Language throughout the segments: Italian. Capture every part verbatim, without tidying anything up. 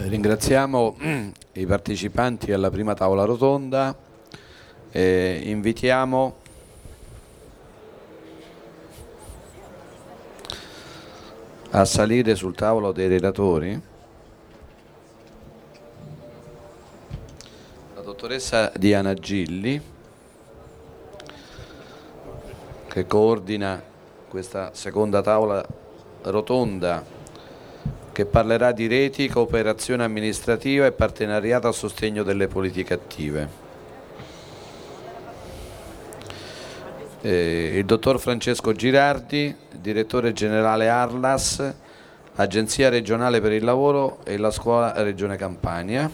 Ringraziamo i partecipanti alla prima tavola rotonda e invitiamo a salire sul tavolo dei relatori la dottoressa Diana Gilli, che coordina questa seconda tavola rotonda che parlerà di reti, cooperazione amministrativa e partenariato a sostegno delle politiche attive. Eh, il dottor Francesco Girardi, direttore generale Arlas, Agenzia regionale per il lavoro e la scuola Regione Campania.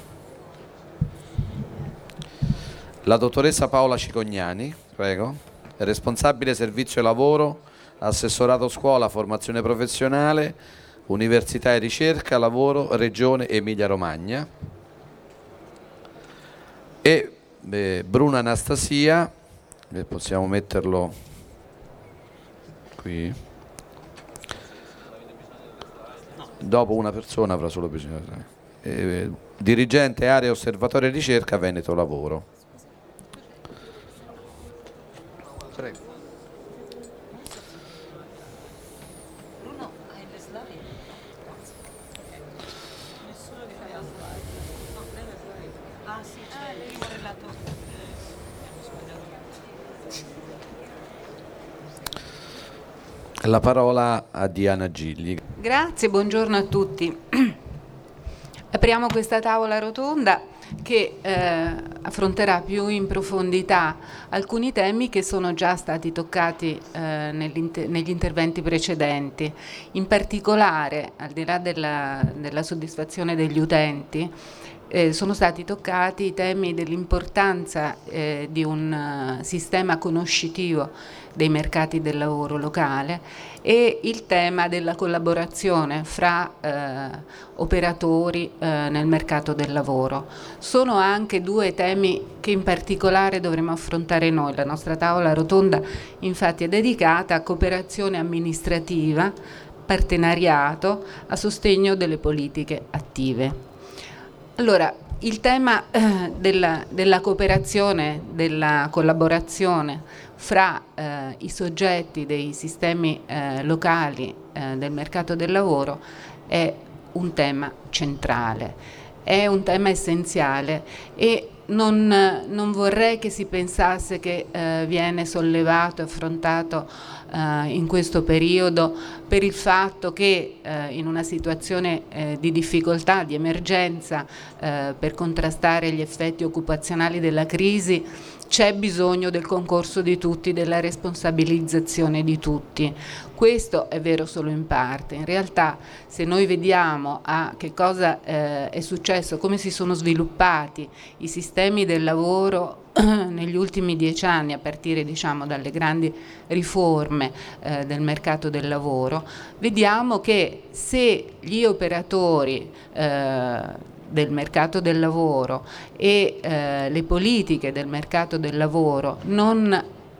La dottoressa Paola Cicognani, prego, responsabile servizio lavoro, assessorato scuola, formazione professionale, Università e ricerca, lavoro, Regione Emilia Romagna. E eh, Bruno Anastasia, eh, possiamo metterlo qui, dopo una persona avrà solo bisogno, eh, dirigente area osservatorio e ricerca Veneto Lavoro. Prego. La parola a Diana Gilli. Grazie, buongiorno a tutti. Apriamo questa tavola rotonda che eh, affronterà più in profondità alcuni temi che sono già stati toccati eh, negli interventi precedenti. In particolare, al di là della, della soddisfazione degli utenti, Eh, sono stati toccati i temi dell'importanza eh, di un uh, sistema conoscitivo dei mercati del lavoro locale e il tema della collaborazione fra eh, operatori eh, nel mercato del lavoro. Sono anche due temi che in particolare dovremo affrontare noi. La nostra tavola rotonda infatti è dedicata a cooperazione amministrativa, partenariato a sostegno delle politiche attive. Allora, il tema eh, della, della cooperazione, della collaborazione fra eh, i soggetti dei sistemi eh, locali eh, del mercato del lavoro è un tema centrale, è un tema essenziale e non, non vorrei che si pensasse che eh, viene sollevato e affrontato eh, in questo periodo per il fatto che eh, in una situazione eh, di difficoltà, di emergenza eh, per contrastare gli effetti occupazionali della crisi c'è bisogno del concorso di tutti, della responsabilizzazione di tutti. Questo è vero solo in parte. In realtà, se noi vediamo a che cosa eh, è successo, come si sono sviluppati i sistemi del lavoro negli ultimi dieci anni, a partire diciamo dalle grandi riforme eh, del mercato del lavoro, vediamo che se gli operatori eh, del mercato del lavoro e eh, le politiche del mercato del lavoro non,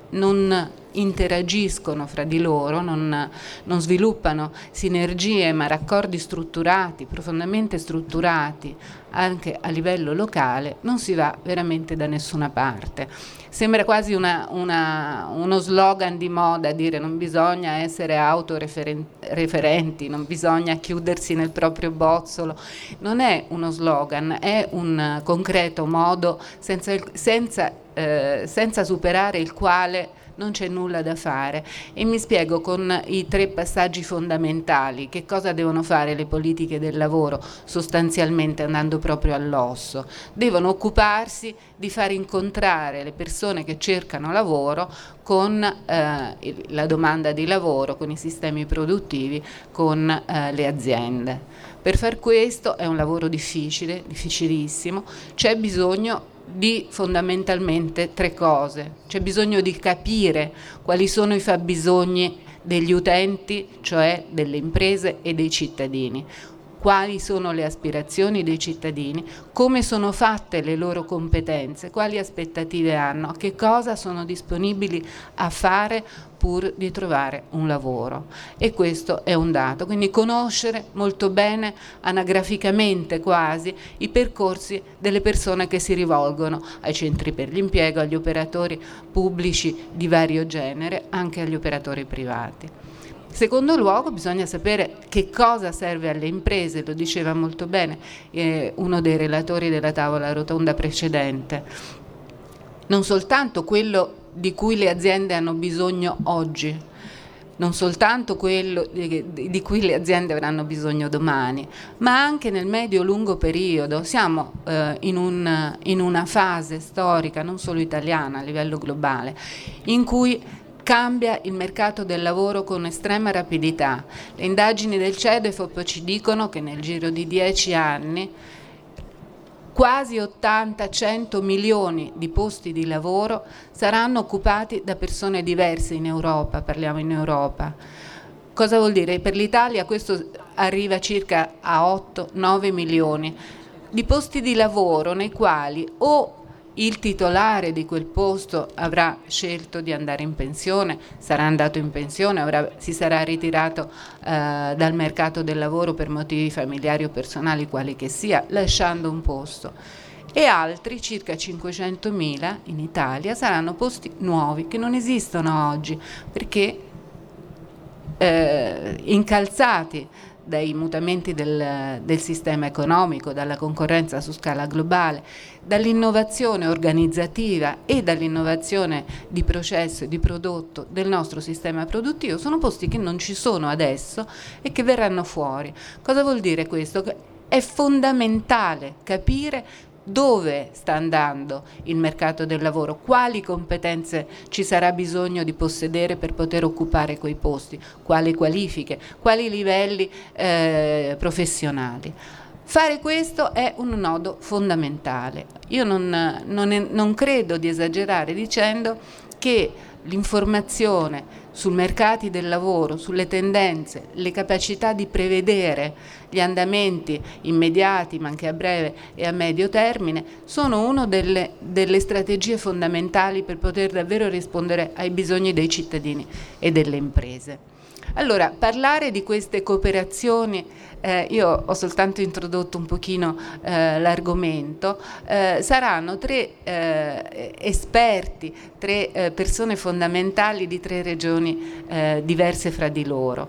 non interagiscono fra di loro, non, non sviluppano sinergie ma raccordi strutturati, profondamente strutturati anche a livello locale, non si va veramente da nessuna parte. Sembra quasi una, una, uno slogan di moda dire non bisogna essere autoreferenti, non bisogna chiudersi nel proprio bozzolo. Non è uno slogan, è un concreto modo senza, il, senza, eh, senza superare il quale non c'è nulla da fare. E mi spiego con i tre passaggi fondamentali. Che cosa devono fare le politiche del lavoro? Sostanzialmente, andando proprio all'osso, devono occuparsi di far incontrare le persone che cercano lavoro con eh, la domanda di lavoro, con i sistemi produttivi, con eh, le aziende. Per far questo è un lavoro difficile, difficilissimo, c'è bisogno di fondamentalmente tre cose. C'è bisogno di capire quali sono i fabbisogni degli utenti, cioè delle imprese e dei cittadini. quali sono le aspirazioni dei cittadini, come sono fatte le loro competenze, quali aspettative hanno, a che cosa sono disponibili a fare pur di trovare un lavoro, e questo è un dato. Quindi conoscere molto bene, anagraficamente quasi, i percorsi delle persone che si rivolgono ai centri per l'impiego, agli operatori pubblici di vario genere, anche agli operatori privati. Secondo luogo, bisogna sapere che cosa serve alle imprese, lo diceva molto bene eh, uno dei relatori della tavola rotonda precedente. Non soltanto quello di cui le aziende hanno bisogno oggi, non soltanto quello di, di cui le aziende avranno bisogno domani, ma anche nel medio-lungo periodo. Siamo eh, in, un, in una fase storica, non solo italiana, a livello globale, in cui cambia il mercato del lavoro con estrema rapidità. Le indagini del CEDEFOP ci dicono che nel giro di dieci anni quasi ottanta cento milioni di posti di lavoro saranno occupati da persone diverse in Europa, parliamo in Europa. Cosa vuol dire? Per l'Italia questo arriva circa a otto nove milioni di posti di lavoro nei quali o il titolare di quel posto avrà scelto di andare in pensione, sarà andato in pensione, avrà, si sarà ritirato eh, dal mercato del lavoro per motivi familiari o personali, quali che sia, lasciando un posto. E altri, circa cinquecentomila in Italia, saranno posti nuovi che non esistono oggi, perché eh, incalzati dai mutamenti del, del sistema economico, dalla concorrenza su scala globale, dall'innovazione organizzativa e dall'innovazione di processo e di prodotto del nostro sistema produttivo, sono posti che non ci sono adesso e che verranno fuori. Cosa vuol dire questo? Che è fondamentale capire dove sta andando il mercato del lavoro, quali competenze ci sarà bisogno di possedere per poter occupare quei posti, quali qualifiche, quali livelli eh, professionali. Fare questo è un nodo fondamentale. Io non, non, non credo di esagerare dicendo che l'informazione sui mercati del lavoro, sulle tendenze, le capacità di prevedere gli andamenti immediati, ma anche a breve e a medio termine, sono una delle, delle strategie fondamentali per poter davvero rispondere ai bisogni dei cittadini e delle imprese. Allora, parlare di queste cooperazioni, eh, io ho soltanto introdotto un pochino eh, l'argomento, eh, saranno tre eh, esperti, tre eh, persone fondamentali di tre regioni eh, diverse fra di loro,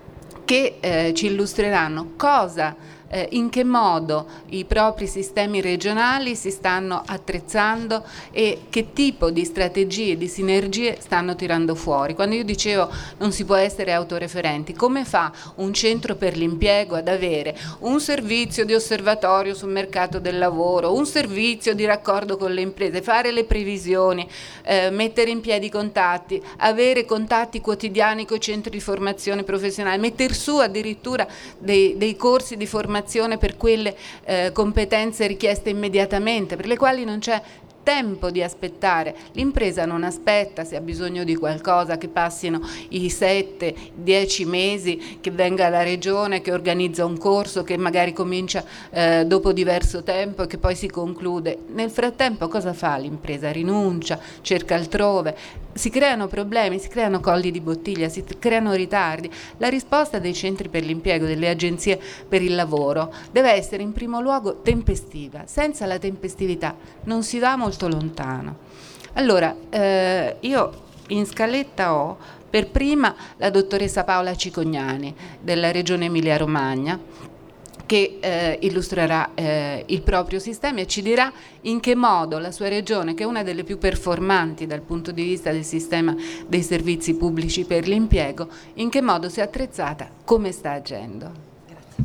che eh, ci illustreranno cosa, eh, in che modo i propri sistemi regionali si stanno attrezzando e che tipo di strategie, di sinergie stanno tirando fuori. Quando io dicevo non si può essere autoreferenti, come fa un centro per l'impiego ad avere un servizio di osservatorio sul mercato del lavoro, un servizio di raccordo con le imprese, fare le previsioni, eh, mettere in piedi i contatti, avere contatti quotidiani con i centri di formazione professionale, mettere su addirittura dei, dei corsi di formazione per quelle eh, competenze richieste immediatamente, per le quali non c'è tempo di aspettare. L'impresa non aspetta, se ha bisogno di qualcosa, che passino i sette, dieci mesi, che venga la regione, che organizza un corso che magari comincia eh, dopo diverso tempo e che poi si conclude. Nel frattempo cosa fa l'impresa? Rinuncia, cerca altrove. Si creano problemi, si creano colli di bottiglia, si creano ritardi. La risposta dei centri per l'impiego, delle agenzie per il lavoro, deve essere in primo luogo tempestiva. Senza la tempestività non si va molto lontano. Allora, eh, io in scaletta ho per prima la dottoressa Paola Cicognani della Regione Emilia-Romagna, che eh, illustrerà eh, il proprio sistema e ci dirà in che modo la sua regione, che è una delle più performanti dal punto di vista del sistema dei servizi pubblici per l'impiego, in che modo si è attrezzata, come sta agendo. Grazie.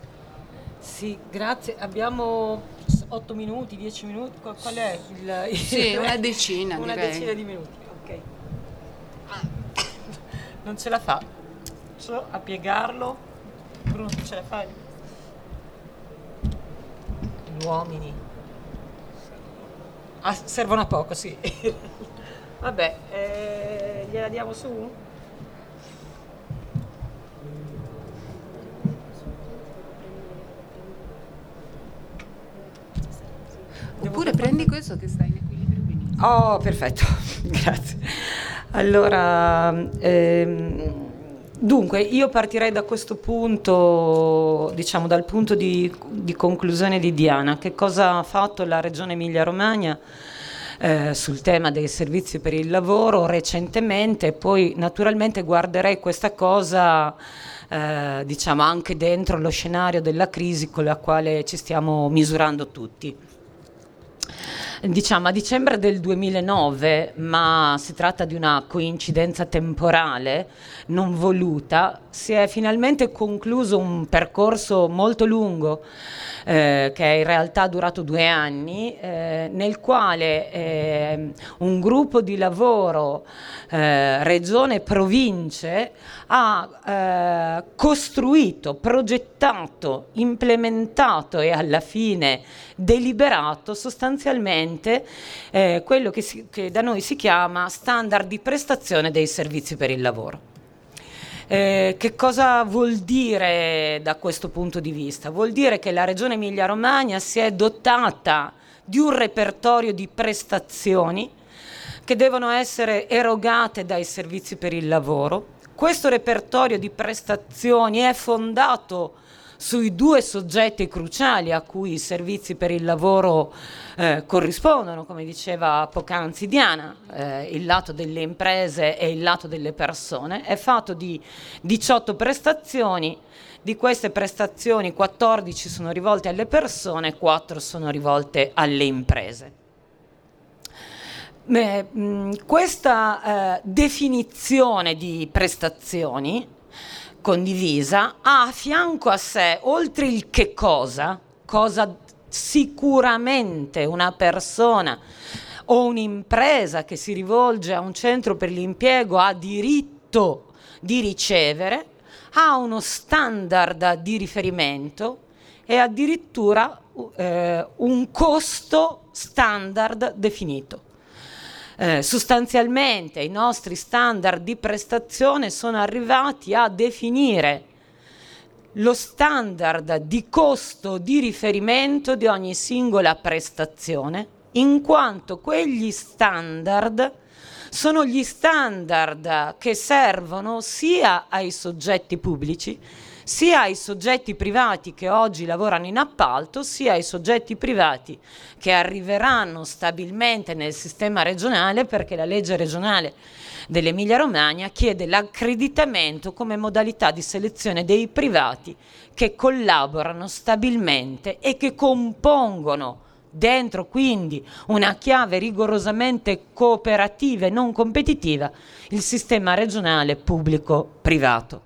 Sì, grazie. Abbiamo otto minuti, dieci minuti, qual è il... Sì, una decina una direi. decina di minuti, ok. Non ce la fa. So a piegarlo. Bruno, tu ce la fai? Gli uomini. Ah, servono a poco, sì. Vabbè, eh, gliela diamo su? Oppure prendi questo che sta in equilibrio benissimo. Oh, perfetto, grazie. Allora, ehm, dunque, io partirei da questo punto, diciamo dal punto di, di conclusione di Diana. Che cosa ha fatto la Regione Emilia-Romagna eh, sul tema dei servizi per il lavoro recentemente? Poi naturalmente guarderei questa cosa eh, diciamo anche dentro lo scenario della crisi con la quale ci stiamo misurando tutti. Diciamo a dicembre del duemilanove, ma si tratta di una coincidenza temporale non voluta, si è finalmente concluso un percorso molto lungo eh, che è in realtà durato due anni, eh, nel quale eh, un gruppo di lavoro eh, regione e province ha eh, costruito, progettato, implementato e alla fine deliberato sostanzialmente eh, quello che, si, che da noi si chiama standard di prestazione dei servizi per il lavoro. Eh, che cosa vuol dire da questo punto di vista? Vuol dire che la Regione Emilia-Romagna si è dotata di un repertorio di prestazioni che devono essere erogate dai servizi per il lavoro. Questo repertorio di prestazioni è fondato sui due soggetti cruciali a cui i servizi per il lavoro eh, corrispondono, come diceva poc'anzi Diana, eh, il lato delle imprese e il lato delle persone. È fatto di diciotto prestazioni, di queste prestazioni quattordici sono rivolte alle persone, quattro sono rivolte alle imprese. Beh, mh, questa eh, definizione di prestazioni condivisa ha a fianco a sé, oltre il che cosa, cosa sicuramente una persona o un'impresa che si rivolge a un centro per l'impiego ha diritto di ricevere, ha uno standard di riferimento e addirittura eh, un costo standard definito. Eh, sostanzialmente i nostri standard di prestazione sono arrivati a definire lo standard di costo di riferimento di ogni singola prestazione, in quanto quegli standard sono gli standard che servono sia ai soggetti pubblici sia ai soggetti privati che oggi lavorano in appalto, sia ai soggetti privati che arriveranno stabilmente nel sistema regionale, perché la legge regionale dell'Emilia Romagna chiede l'accreditamento come modalità di selezione dei privati che collaborano stabilmente e che compongono dentro quindi una chiave rigorosamente cooperativa e non competitiva il sistema regionale pubblico-privato.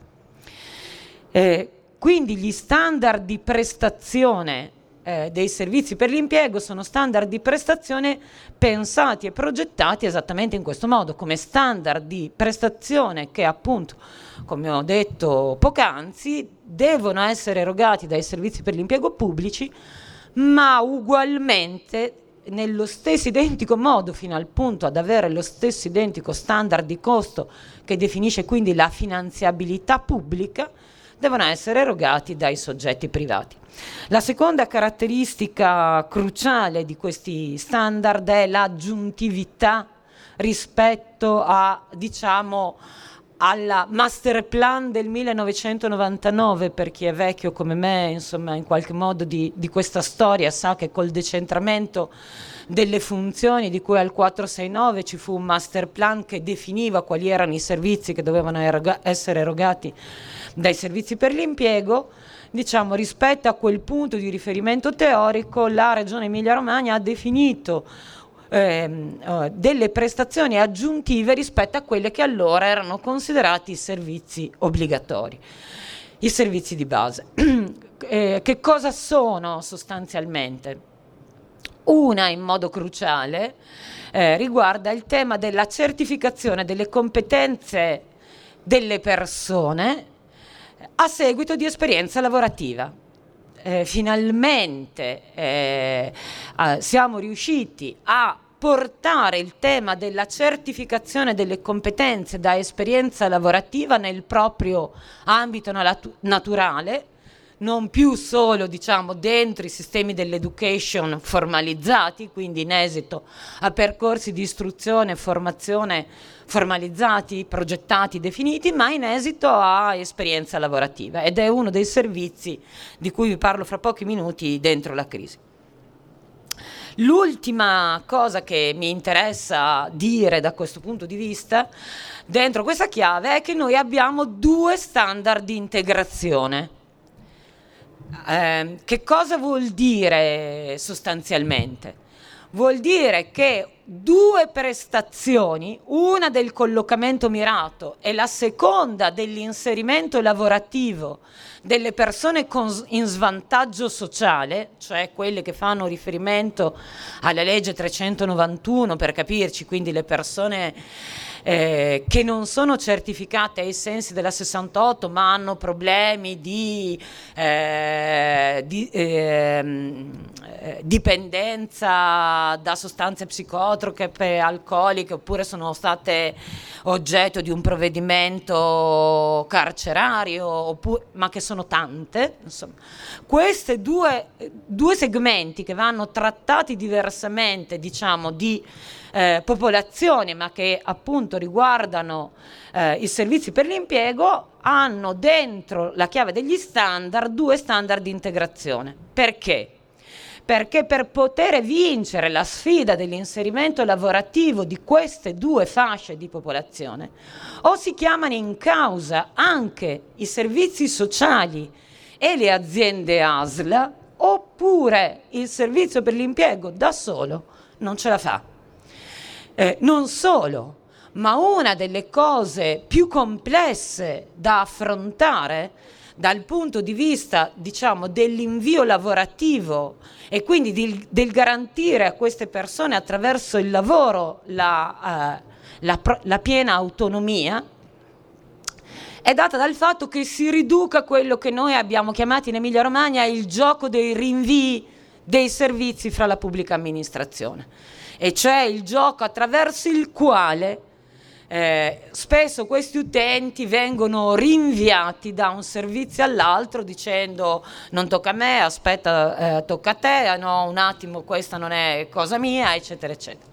Eh, quindi gli standard di prestazione eh, dei servizi per l'impiego sono standard di prestazione pensati e progettati esattamente in questo modo, come standard di prestazione che appunto, come ho detto poc'anzi, devono essere erogati dai servizi per l'impiego pubblici, ma ugualmente nello stesso identico modo, fino al punto ad avere lo stesso identico standard di costo che definisce quindi la finanziabilità pubblica, devono essere erogati dai soggetti privati. La seconda caratteristica cruciale di questi standard è l'aggiuntività rispetto a, diciamo, alla master plan del millenovecentonovantanove. Per chi è vecchio come me, insomma, in qualche modo di, di questa storia sa che col decentramento delle funzioni di cui al quattrocentosessantanove ci fu un master plan che definiva quali erano i servizi che dovevano eroga- essere erogati dai servizi per l'impiego. Diciamo, rispetto a quel punto di riferimento teorico, la Regione Emilia-Romagna ha definito ehm, eh, delle prestazioni aggiuntive rispetto a quelle che allora erano considerati i servizi obbligatori, i servizi di base. eh, che cosa sono sostanzialmente? Una, in modo cruciale, eh, riguarda il tema della certificazione delle competenze delle persone a seguito di esperienza lavorativa. Eh, finalmente eh, eh, siamo riusciti a portare il tema della certificazione delle competenze da esperienza lavorativa nel proprio ambito natu- naturale, non più solo, diciamo, dentro i sistemi dell'education formalizzati, quindi in esito a percorsi di istruzione e formazione formalizzati, progettati, definiti, ma in esito a esperienza lavorativa, ed è uno dei servizi di cui vi parlo fra pochi minuti dentro la crisi. L'ultima cosa che mi interessa dire da questo punto di vista dentro questa chiave è che noi abbiamo due standard di integrazione. Eh, che cosa vuol dire sostanzialmente? Vuol dire che due prestazioni, una del collocamento mirato e la seconda dell'inserimento lavorativo delle persone con, in svantaggio sociale, cioè quelle che fanno riferimento alla legge trecentonovantuno, per capirci, quindi le persone eh, che non sono certificate ai sensi della sessantotto ma hanno problemi di, eh, di eh, dipendenza da sostanze psicotrope, alcoliche, oppure sono state oggetto di un provvedimento carcerario, oppure, ma che sono tante, insomma. Questi due, due segmenti che vanno trattati diversamente, diciamo, di eh, popolazione, ma che appunto riguardano eh, i servizi per l'impiego, hanno dentro la chiave degli standard due standard di integrazione. Perché? Perché per poter vincere la sfida dell'inserimento lavorativo di queste due fasce di popolazione, o si chiamano in causa anche i servizi sociali e le aziende A S L, oppure il servizio per l'impiego da solo non ce la fa. Eh, non solo, ma una delle cose più complesse da affrontare dal punto di vista, diciamo, dell'invio lavorativo e quindi di, del garantire a queste persone attraverso il lavoro la, eh, la, la piena autonomia, è data dal fatto che si riduca quello che noi abbiamo chiamato in Emilia Romagna il gioco dei rinvii dei servizi fra la pubblica amministrazione, e cioè il gioco attraverso il quale Eh, spesso questi utenti vengono rinviati da un servizio all'altro dicendo non tocca a me, aspetta, eh, tocca a te, no, un attimo, questa non è cosa mia, eccetera eccetera.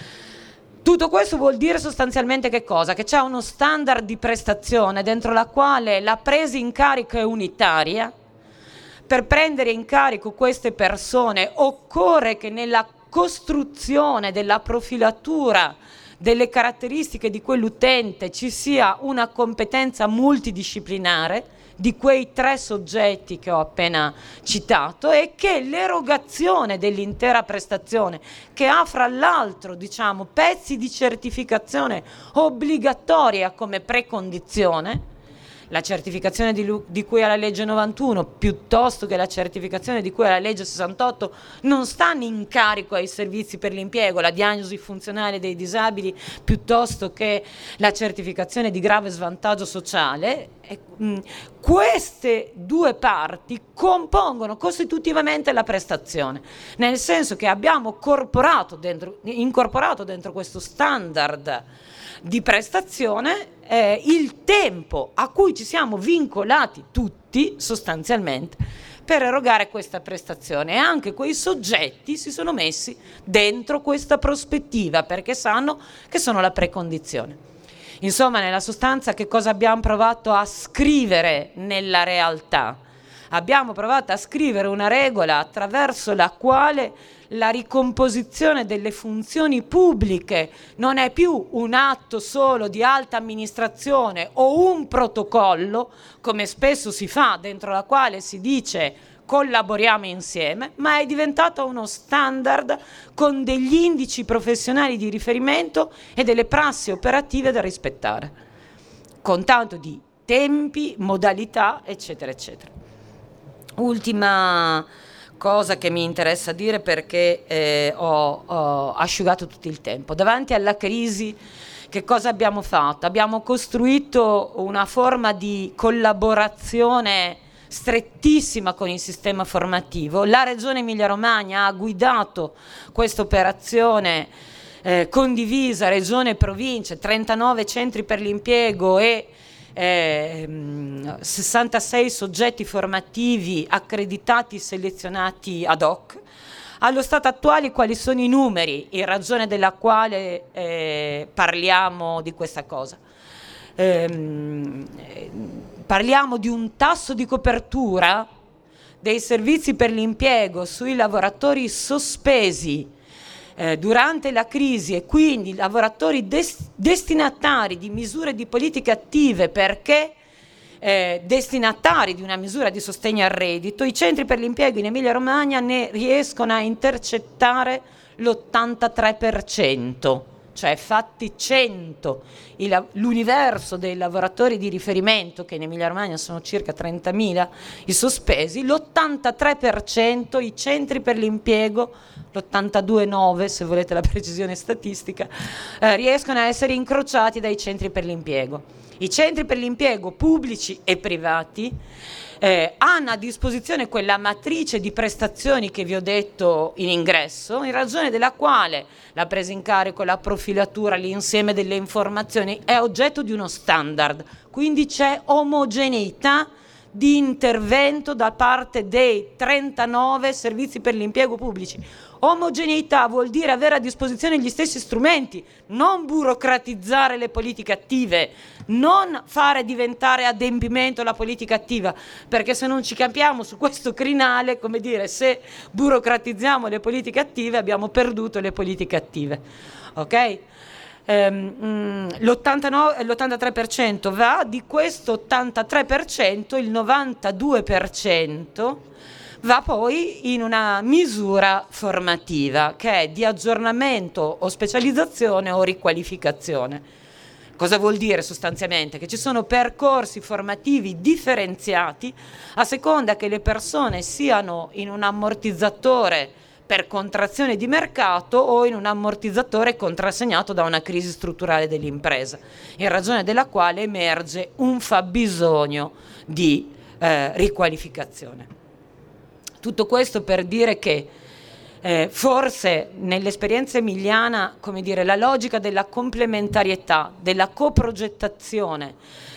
Tutto questo vuol dire sostanzialmente che cosa? Che c'è uno standard di prestazione dentro la quale la presa in carico è unitaria. Per prendere in carico queste persone occorre che nella costruzione della profilatura delle caratteristiche di quell'utente ci sia una competenza multidisciplinare di quei tre soggetti che ho appena citato, e che l'erogazione dell'intera prestazione, che ha fra l'altro, diciamo, pezzi di certificazione obbligatoria come precondizione, la certificazione di, di cui alla legge novantuno piuttosto che la certificazione di cui alla legge sessantotto non stanno in carico ai servizi per l'impiego, la diagnosi funzionale dei disabili piuttosto che la certificazione di grave svantaggio sociale. E, mh, queste due parti compongono costitutivamente la prestazione, nel senso che abbiamo corporato dentro, incorporato dentro questo standard di prestazione eh, il tempo a cui ci siamo vincolati tutti sostanzialmente per erogare questa prestazione, e anche quei soggetti si sono messi dentro questa prospettiva perché sanno che sono la precondizione. Insomma, nella sostanza, che cosa abbiamo provato a scrivere nella realtà? Abbiamo provato a scrivere una regola attraverso la quale la ricomposizione delle funzioni pubbliche non è più un atto solo di alta amministrazione o un protocollo, come spesso si fa, dentro la quale si dice collaboriamo insieme, ma è diventata uno standard con degli indici professionali di riferimento e delle prassi operative da rispettare, con tanto di tempi, modalità, eccetera, eccetera. Ultima cosa che mi interessa dire, perché eh, ho, ho asciugato tutto il tempo. Davanti alla crisi, che cosa abbiamo fatto? Abbiamo costruito una forma di collaborazione strettissima con il sistema formativo. La Regione Emilia-Romagna ha guidato questa operazione eh, condivisa, Regione e Province, trentanove centri per l'impiego e eh, sessantasei soggetti formativi accreditati, selezionati ad hoc. Allo stato attuale quali sono i numeri in ragione della quale eh, parliamo di questa cosa? Ehm, parliamo di un tasso di copertura dei servizi per l'impiego sui lavoratori sospesi eh, durante la crisi e quindi lavoratori des- destinatari di misure di politiche attive perché Eh, destinatari di una misura di sostegno al reddito, i centri per l'impiego in Emilia Romagna ne riescono a intercettare l'ottantatré per cento, cioè fatti cento il, l'universo dei lavoratori di riferimento, che in Emilia Romagna sono circa trentamila i sospesi, l'ottantatré per cento i centri per l'impiego, l'ottantadue virgola nove se volete la precisione statistica, eh, riescono a essere incrociati dai centri per l'impiego. I centri per l'impiego pubblici e privati eh, hanno a disposizione quella matrice di prestazioni che vi ho detto in ingresso, in ragione della quale la presa in carico, la profilatura, l'insieme delle informazioni è oggetto di uno standard, quindi c'è omogeneità di intervento da parte dei trentanove servizi per l'impiego pubblici. Omogeneità vuol dire avere a disposizione gli stessi strumenti, non burocratizzare le politiche attive, non fare diventare adempimento la politica attiva, perché se non ci capiamo su questo crinale, come dire, se burocratizziamo le politiche attive abbiamo perduto le politiche attive, ok? Um, l'ottantanove, l'ottantatré per cento va, di questo ottantatré per cento il novantadue per cento va poi in una misura formativa che è di aggiornamento o specializzazione o riqualificazione. Cosa vuol dire sostanzialmente? Che ci sono percorsi formativi differenziati a seconda che le persone siano in un ammortizzatore per contrazione di mercato o in un ammortizzatore contrassegnato da una crisi strutturale dell'impresa, in ragione della quale emerge un fabbisogno di eh, riqualificazione. Tutto questo per dire che eh, forse nell'esperienza emiliana, come dire, la logica della complementarietà, della coprogettazione,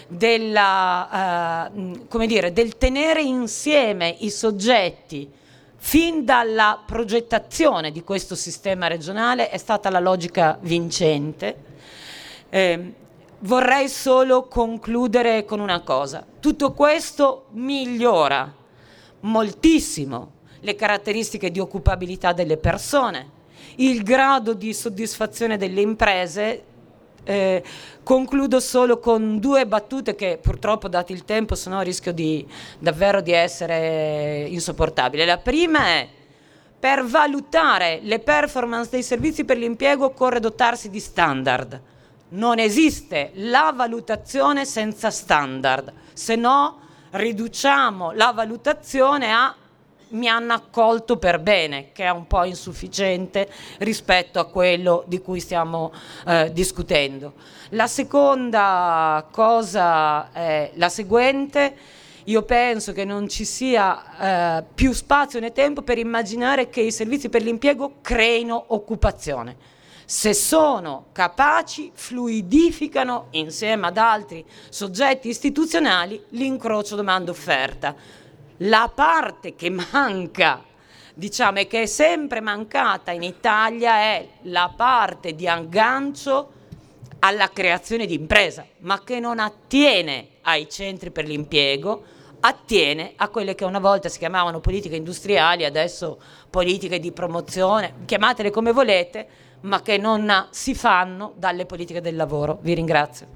della, eh, come dire, del tenere insieme i soggetti fin dalla progettazione di questo sistema regionale è stata la logica vincente. Eh, vorrei solo concludere con una cosa. Tutto questo migliora moltissimo le caratteristiche di occupabilità delle persone, il grado di soddisfazione delle imprese. Eh, concludo solo con due battute che purtroppo, dato il tempo, se no rischio di davvero di essere insopportabile. La prima è: per valutare le performance dei servizi per l'impiego occorre dotarsi di standard. Non esiste la valutazione senza standard, se no riduciamo la valutazione a mi hanno accolto per bene, che è un po' insufficiente rispetto a quello di cui stiamo eh, discutendo. La seconda cosa è la seguente: io penso che non ci sia eh, più spazio né tempo per immaginare che i servizi per l'impiego creino occupazione. Se sono capaci, fluidificano insieme ad altri soggetti istituzionali l'incrocio domanda-offerta. La parte che manca, diciamo, e che è sempre mancata in Italia è la parte di aggancio alla creazione di impresa, ma che non attiene ai centri per l'impiego, attiene a quelle che una volta si chiamavano politiche industriali, adesso politiche di promozione, chiamatele come volete, ma che non si fanno dalle politiche del lavoro. Vi ringrazio.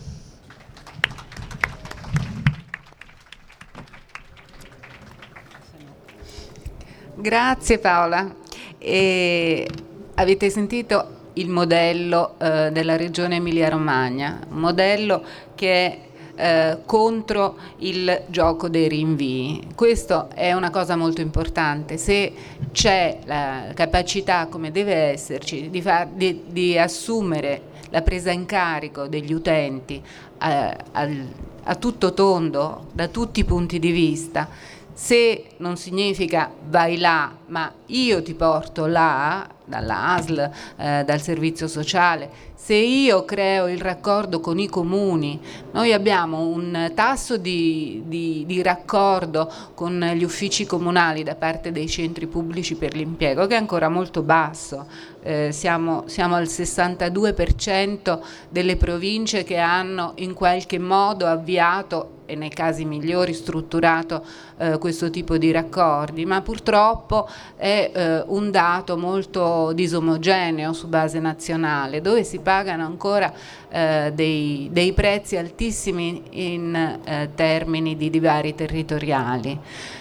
Grazie Paola. E avete sentito il modello eh, della regione Emilia-Romagna, un modello che è eh, contro il gioco dei rinvii. Questo è una cosa molto importante. Se c'è la capacità, come deve esserci, di, far, di, di assumere la presa in carico degli utenti eh, al, a tutto tondo, da tutti i punti di vista, Se non significa vai là, ma io ti porto là, dalla A S L, eh, dal servizio sociale, se io creo il raccordo con i comuni, noi abbiamo un tasso di, di, di raccordo con gli uffici comunali da parte dei centri pubblici per l'impiego che è ancora molto basso, eh, siamo, siamo al sessantadue per cento delle province che hanno in qualche modo avviato e nei casi migliori strutturato eh, questo tipo di raccordi, ma purtroppo è eh, un dato molto disomogeneo su base nazionale, dove si pagano ancora eh, dei, dei prezzi altissimi in eh, termini di divari territoriali.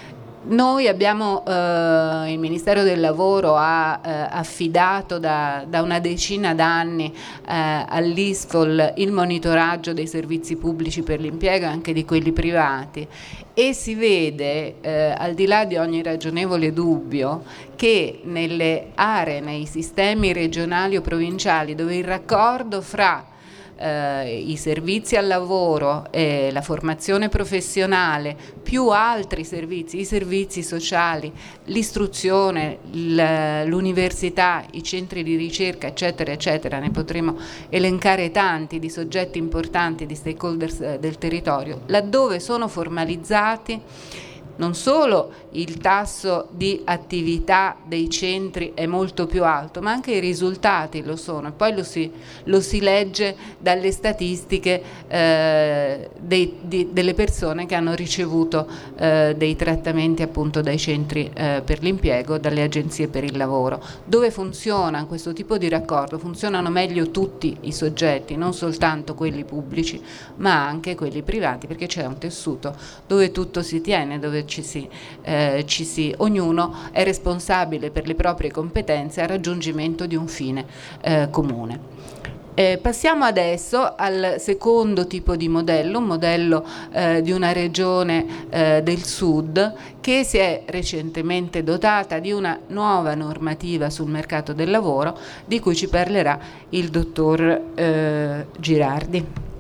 Noi abbiamo, eh, il Ministero del Lavoro ha eh, affidato da, da una decina d'anni eh, all'I S F O L il monitoraggio dei servizi pubblici per l'impiego e anche di quelli privati, e si vede, eh, al di là di ogni ragionevole dubbio, che nelle aree, nei sistemi regionali o provinciali dove il raccordo fra Eh, i servizi al lavoro, eh, la formazione professionale, più altri servizi, i servizi sociali, l'istruzione, l'università, i centri di ricerca, eccetera, eccetera, ne potremo elencare tanti di soggetti importanti, di stakeholders eh, del territorio, laddove sono formalizzati non solo il tasso di attività dei centri è molto più alto, ma anche i risultati lo sono, e poi lo si, lo si legge dalle statistiche eh, dei, di, delle persone che hanno ricevuto eh, dei trattamenti appunto dai centri eh, per l'impiego, dalle agenzie per il lavoro. Dove funziona questo tipo di raccordo? Funzionano meglio tutti i soggetti, non soltanto quelli pubblici, ma anche quelli privati, perché c'è un tessuto dove tutto si tiene, dove ci si, eh, ci si, ognuno è responsabile per le proprie competenze al raggiungimento di un fine eh, comune. Eh, passiamo adesso al secondo tipo di modello, un modello eh, di una regione eh, del sud che si è recentemente dotata di una nuova normativa sul mercato del lavoro, di cui ci parlerà il dottor eh, Girardi.